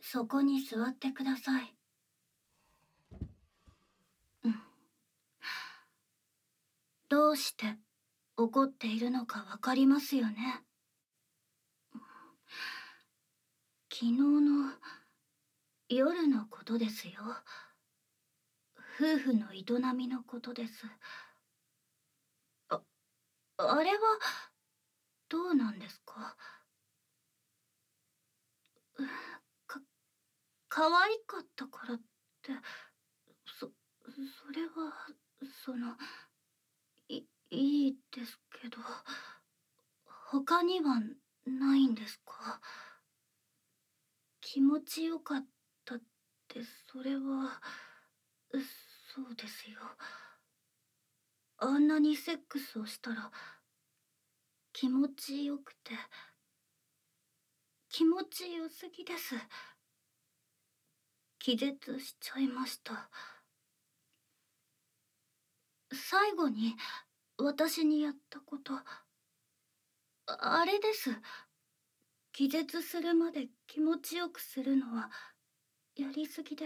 そこに座ってください。うん。どうして怒っているのかわかりますよね。昨日の夜のことですよ。夫婦の営みのことです。あ、あれはどうなんですか？か、可愛かったからって、そ、それは、その、いいですけど、他にはないんですか？気持ちよかったって、それは、そうですよ。あんなにセックスをしたら気持ちよくて、気持ちよすぎです。気絶しちゃいました。最後に私にやったこと、あれです。気絶するまで気持ちよくするのはやりすぎです。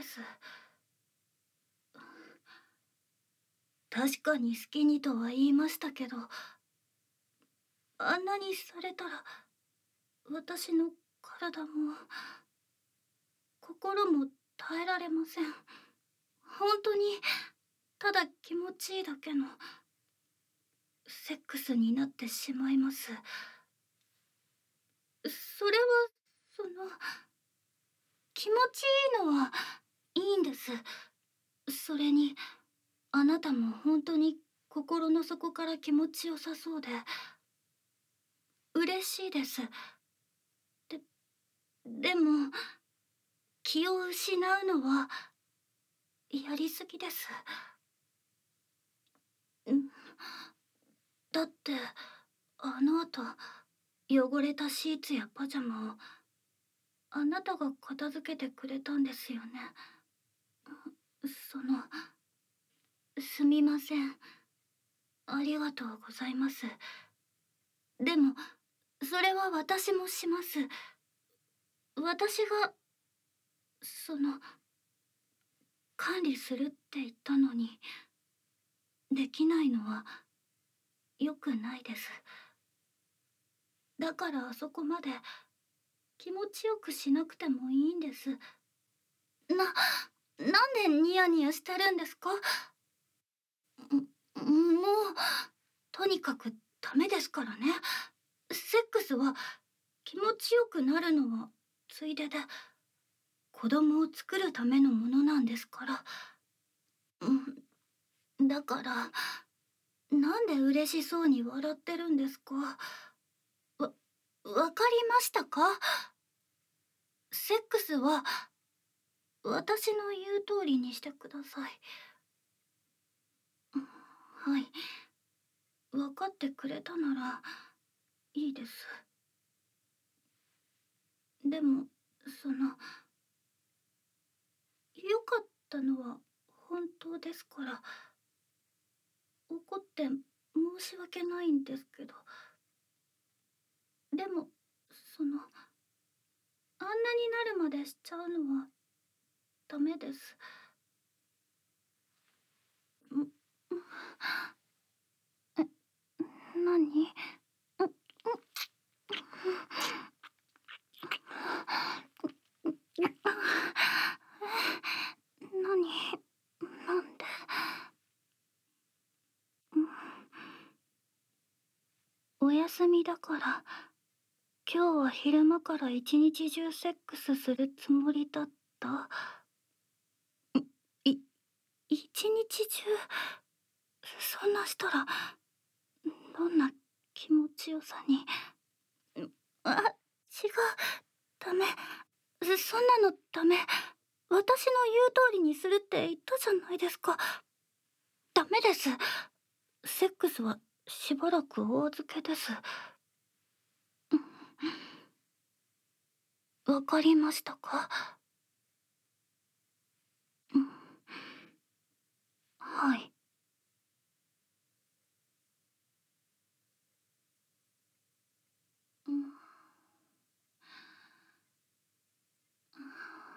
確かに好きにとは言いましたけど、あんなにされたら私の体も心も耐えられません。本当にただ気持ちいいだけのセックスになってしまいます。それは、その、気持ちいいのはいいんです。それに、あなたも本当に心の底から気持ちよさそうで、嬉しいです。で、でも、気を失うのは、やりすぎです。んだって、あの後、汚れたシーツやパジャマを、あなたが片付けてくれたんですよね。その、すみません。ありがとうございます。でも、それは私もします。私が、その、管理するって言ったのに、できないのは良くないです。だからあそこまで気持ちよくしなくてもいいんです。なんでニヤニヤしてるんですか？もう、とにかくダメですからね。セックスは気持ちよくなるのはついでで、子供を作るためのものなんですから。だから、なんで嬉しそうに笑ってるんですか？わ、わかりましたか？セックスは私の言う通りにしてください。はい。分かってくれたならいいです。でも、その、良かったのは本当ですから、怒って申し訳ないんですけど、でも、その、あんなになるまでしちゃうのはダメです。んえ、何？何？なんで？お休みだから、今日は昼間から一日中セックスするつもりだった。い、一日中、そんなしたら、どんな気持ちよさに。あ、違う、ダメ。そんなのダメ。私の言う通りにするって言ったじゃないですか。ダメです。セックスはしばらくお預けです。わかりましたか？うん、はい。うん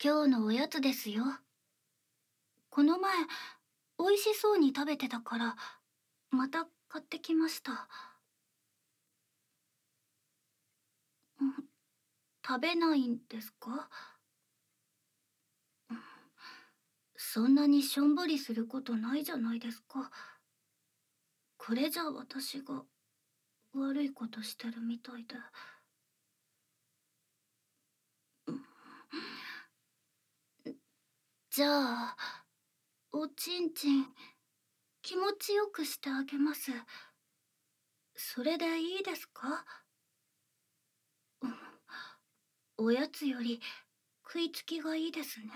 今日のおやつですよ。この前、美味しそうに食べてたから、また買ってきました。うん、食べないんですか？うん、そんなにしょんぼりすることないじゃないですか。これじゃ私が悪いことしてるみたいで。うん、じゃあ、おちんちん、気持ちよくしてあげます。それでいいですか？うん、おやつより食いつきがいいですね。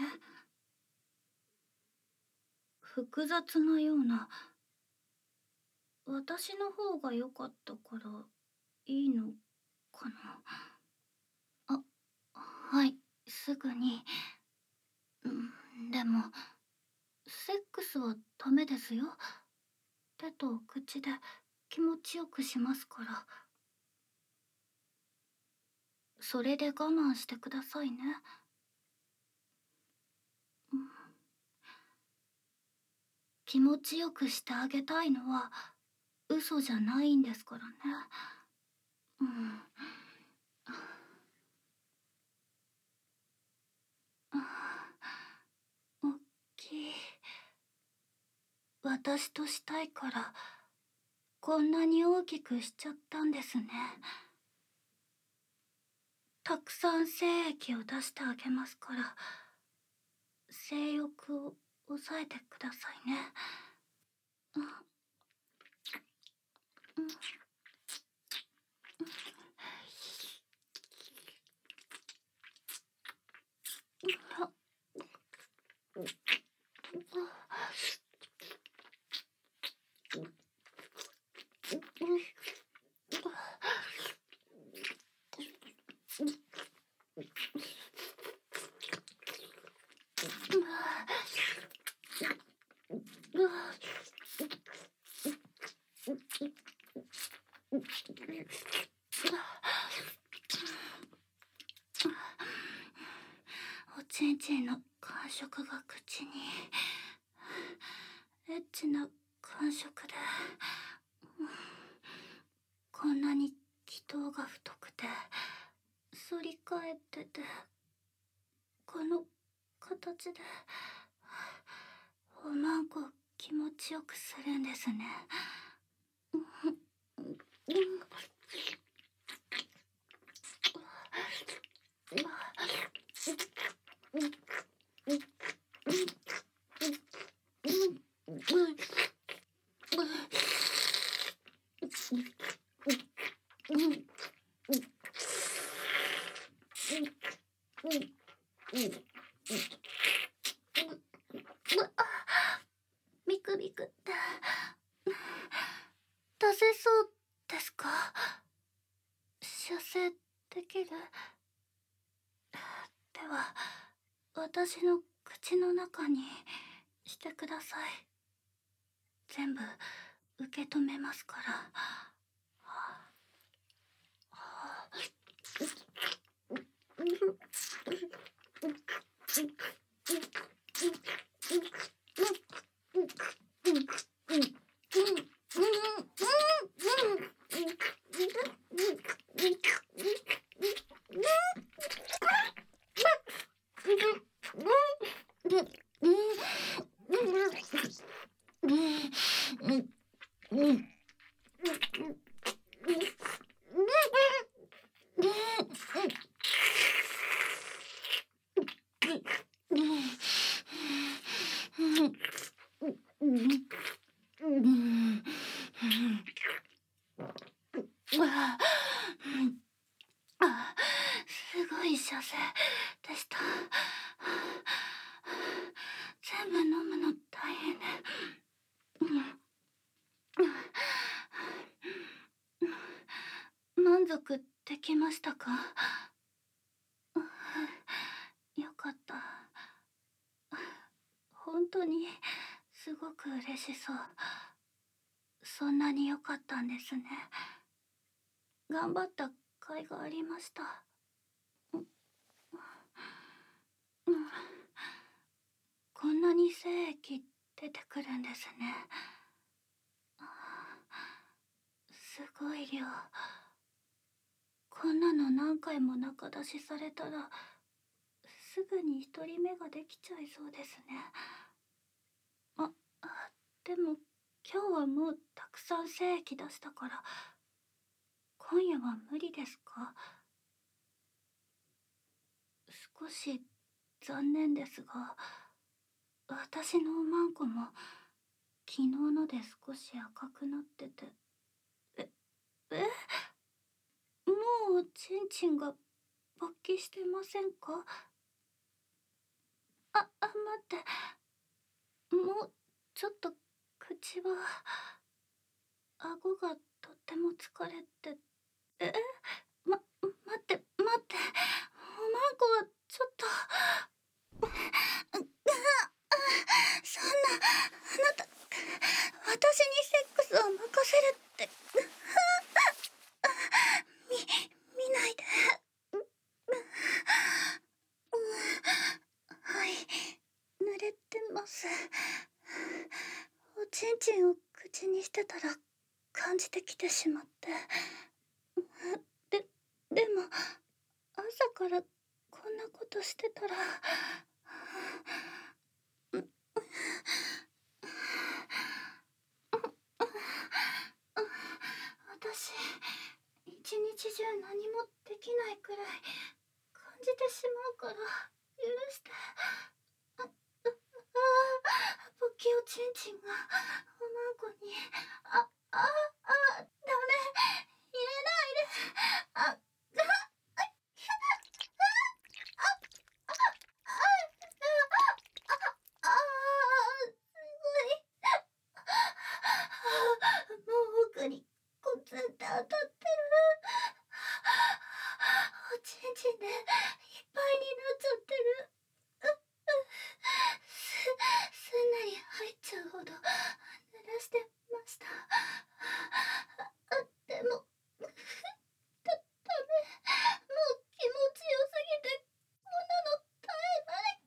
複雑なような、私の方が良かったからいいのかな。あ、はい、すぐに。うん、でも、セックスはダメですよ。手と口で気持ちよくしますから。それで我慢してくださいね。うん、気持ちよくしてあげたいのは嘘じゃないんですからね。うん。おっきい。私としたいからこんなに大きくしちゃったんですね。たくさん精液を出してあげますから、性欲を抑えてくださいね。うん、うん、あ、おちんちんの感触が口に。エッチな感触で、こんなに気筒が太くて反り返ってて、この形でおまんこ気持ちよくするんですね。ビクビクって出せそうですか？射精できる？では私の口の中にしてください。全部受け止めますから。すごい射精でした。全部飲むの大変で。満足できましたか？よかった。本当にすごく嬉しそう。そんなに良かったんですね。頑張った甲斐がありました。 うん、こんなに精液出てくるんですね。すごい量。こんなの何回も中出しされたらすぐに一人目ができちゃいそうですね。あ、でも今日はもうたくさん精液出したから今夜は無理ですか？少し残念ですが、私のおまんこも昨日ので少し赤くなってて。え、え、もうチンチンが勃起してませんか？待って。もうちょっと口は、顎がとっても疲れて。え、待って、おまんこはちょっと。そんな、あなた、私にセックスを任せるって。見ないで。はい、濡れてます。おちんちんを口にしてたら感じてきてしまって。で、でも朝からこんなことしてたら。私、一日中何もできないくらい感じてしまうから許して。勃起おちんちんがおまんこに。ダメ、入れないで。あ、すごい。もう奥にコツンって当たってる。おちんちんでいっぱいになっちゃってる。すんなり入っちゃうほど濡らしてました。でもダメ。もう気持ちよすぎてこんなの耐えられ。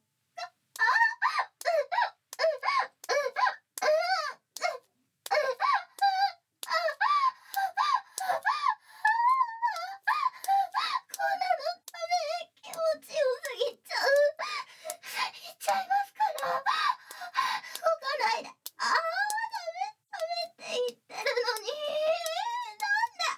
こんなのダメ。気持ちよすぎちゃう。言っちゃいますから。動かないで。ダメって言ってるのに。なんで。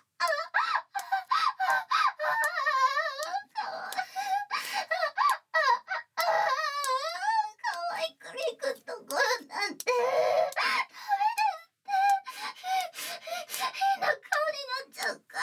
可愛くいくところなんてダメですって。変な顔になっちゃうから。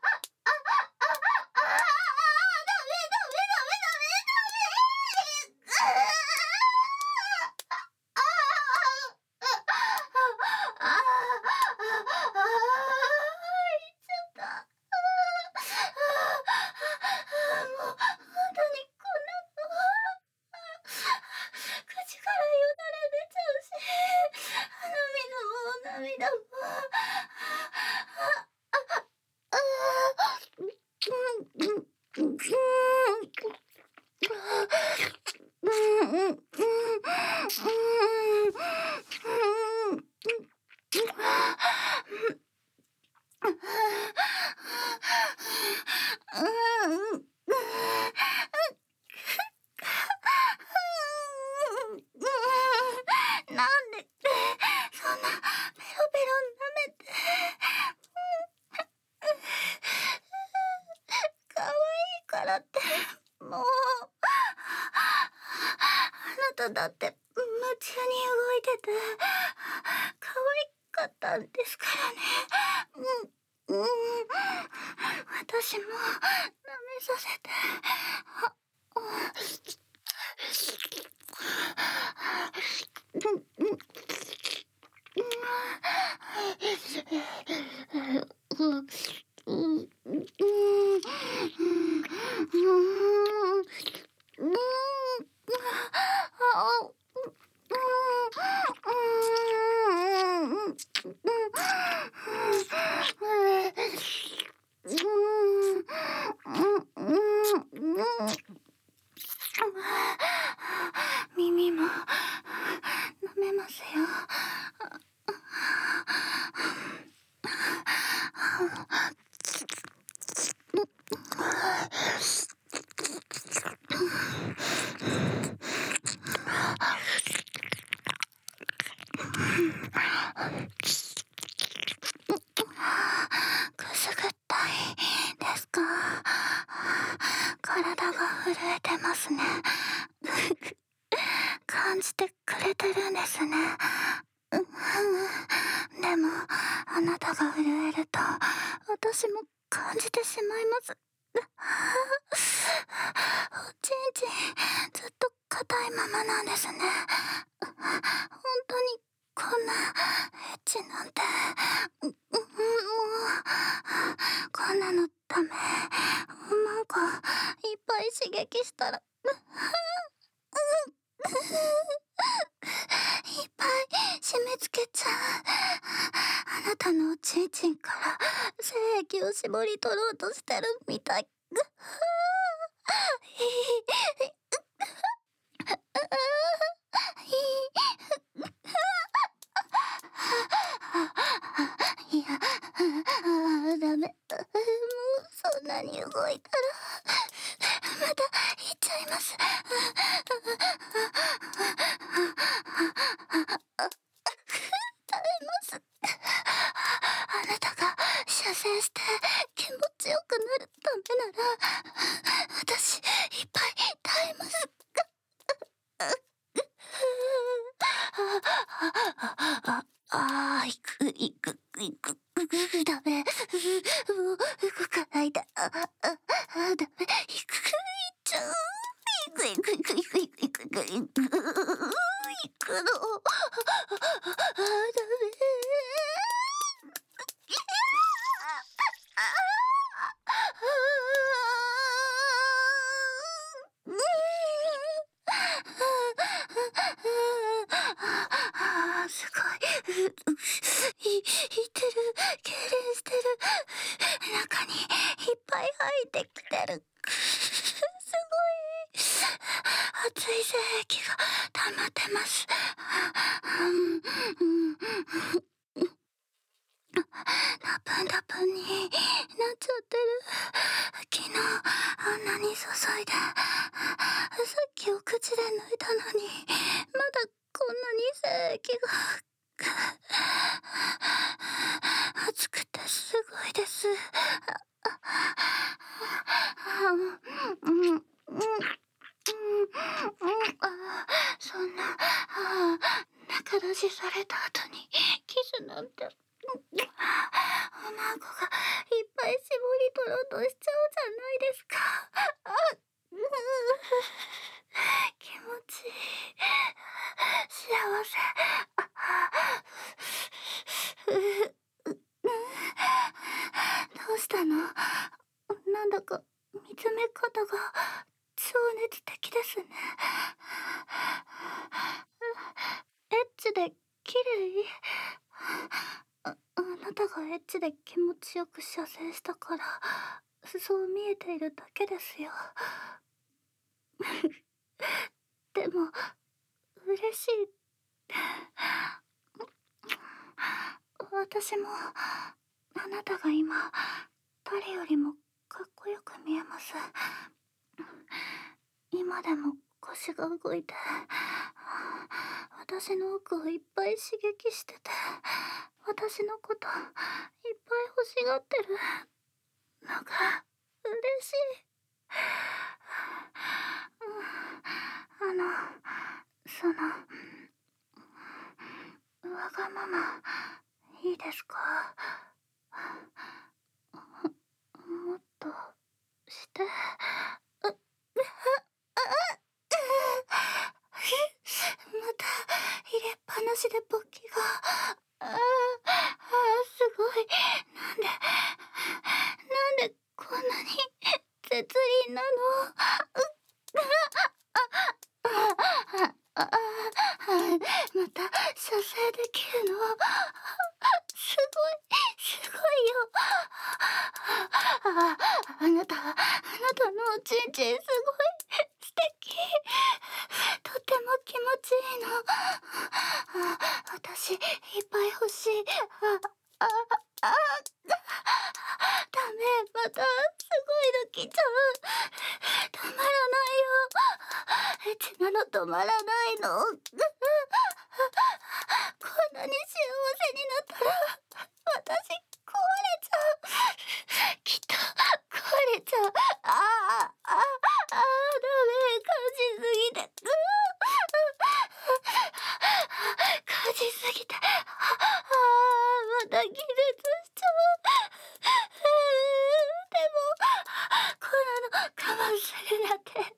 口からよだれ出ちゃうし、涙も。なんでそんなペロペロ舐めて。可愛いからって。もうあなただって夢中に動いてて可愛かったんですからね。私も舐めさせて。 くすぐったいですか？体が震えてますね。感じてくれてるんですね。でも、あなたが震えると、私も感じてしまいます。おちんちん、ずっと硬いままなんですね。本当に、こんな、エッチなんて、もう、こんなのダメ。なんか、いっぱい刺激したら、いっぱい締め付けちゃう。あなたのおちんちんから精液を絞り取ろうとしてるみたい。いや、ダメ。もうそんなに動いたら、また行っちゃいます。耐えます。あなたが射精して気持ちよくなるためなら、私いっぱい耐えます。ダメ。もう動かないで。ダメ。行っちゃう。行くの。ダメ。すごい。いってる。痙攣してる。中にいっぱい入ってきてる。すごい。熱い精液が溜まってます。ナプンナプンになっちゃってる。昨日あんなに注いで、さっきお口で抜いたのに、まだこんなに精液が。熱くてすごいです。そんな、仲出しされた後にキスなんて。おまんこがいっぱい絞り取ろうとしちゃうじゃないですか。気持ちいい。幸せ。どうしたの？なんだか見つめ方が超熱的ですね。エッチで綺麗。あなたがエッチで気持ちよく射精したからそう見えているだけですよ。でも嬉しい。私もあなたが今誰よりもかっこよく見えます。今でも腰が動いて私の奥をいっぱい刺激してて、私のこといっぱい欲しがってるのが嬉しい。そのわがままいいですか？もっとしてまた入れっぱなしで勃起が。すごい。なんでこんなに絶倫なの？また射精できるの？すごい、すごいよ。あなたのおちんちんすごい素敵。とっても気持ちいいの。私いっぱい欲しい。 止まらないの。こんなに幸せになったら私壊れちゃう。きっと壊れちゃう。ダメ、感じすぎて。感じすぎて。また気絶しちゃう。でもこんなの我慢するなんて